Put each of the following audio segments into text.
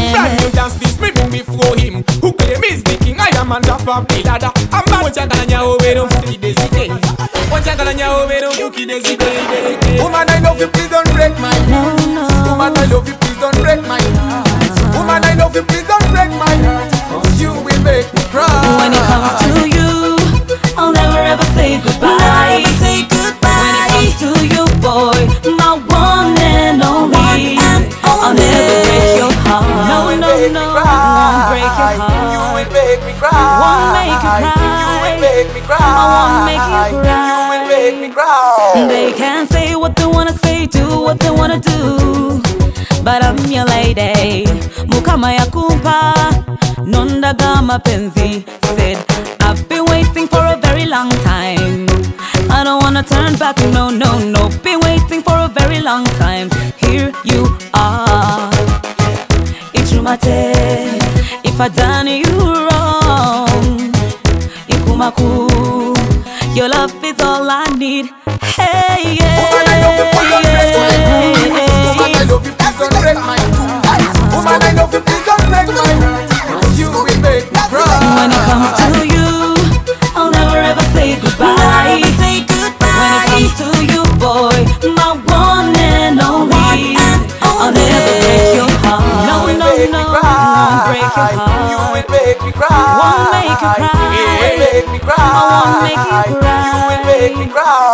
Brand new dance this me bring me flow him. Who claim is the king? I am on top of the ladder. I'm bad. One chakalanya over don't fuki deside. One chakalanya over don't fuki deside. Woman I love you, please don't break my heart. Woman I love you, please don't break my heart. Woman I love you, please don't break my heart. You will make me cry. When it comes to you, I'll never ever say goodbye. Never say goodbye. When it comes to you, boy, my one and only, I'll never break your heart. No, no, no, won't break your heart. You will make me cry. Won't make you cry. You will make me cry. I won't make you cry. You will make me cry. They can't say what they wanna say, do what they wanna do, but I'm your lady. Mukama ya kumpa nondaga mapenzi. Said I've been waiting for a very long time. I don't wanna turn back, no, no, no. Been waiting for a very long time. Here you are. Ichumate, if I done you wrong, Ikumaku, your love is all I need. Hey, yeah. Woman, I love you, please don't break my heart. Woman, I love you, please don't break my heart. Woman, I love you, please don't break my heart. You will make me cry. When it comes to you, I'll never ever say goodbye. Never say goodbye. When it comes to you, boy, my one and only, I'll never break your heart. No, no, no, won't break your heart. You will make me cry. Won't make you cry. You will make me cry. I won't make you cry. You will make me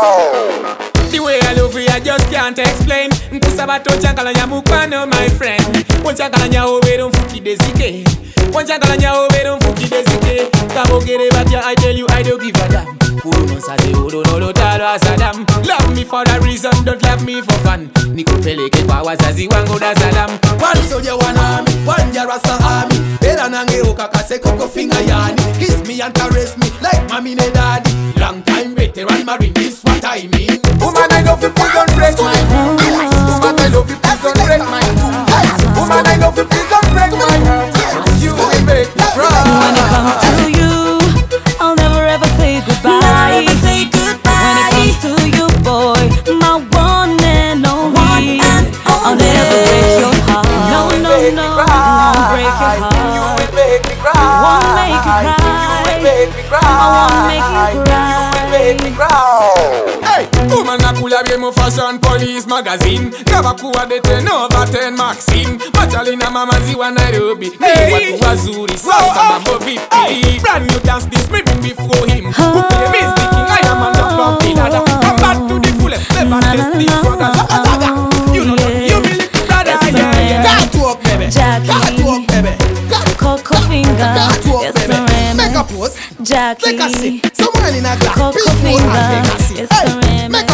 cry. The way I love you, I just can't explain. Nkusabato chankalanya mukwano, my friend. One chankalanya overo mfuki desike. One chankalanya overo mfuki desike. Kabogere batya, I tell you, I don't give a damn. Uno sade uno no talo asadam. Love me for a reason, don't love me for fun. Nikupeleke kwa wazazi wangu Dar es Salaam. One soldier, one army, one Jarasa army. Bela nange okakase koko finger yani. Kiss me and caress me like mommy and daddy. Long time veteran marine, this what I mean. Woman, I love you, please don't break my heart. Woman, I love you, please don't break my heart. Woman, I love you, please don't break my heart. You will make me cry. When it comes to you, I'll never ever say goodbye. Never say goodbye. When it comes to you, boy, my one and only, I'll never break your heart. No, no, no, won't break your heart. You will make me cry. Won't make you cry. You will make me cry. I won't make you cry. You will make me cry. Hey, woman, I pull up your fashion police magazine. Never kuwa de 10 over 10 Maxine. Machalina mamazi wa Nairobi. Hey, watu wazuri, sasa mambo vipi? Brand new dance this me bring before him. Who play me is the king, I am on top of the ladder. I'm back to the fullest, never test this brother. You know, you believe the brother. Got to up, baby. Jackie. Got to up, baby. Coco finger, Got to up, it's baby. Make a ceramics. pose. Jackie, Take a seat. Someone in a glass. Coco Big foot and finger, take a seat. it's Hey, ceramics. make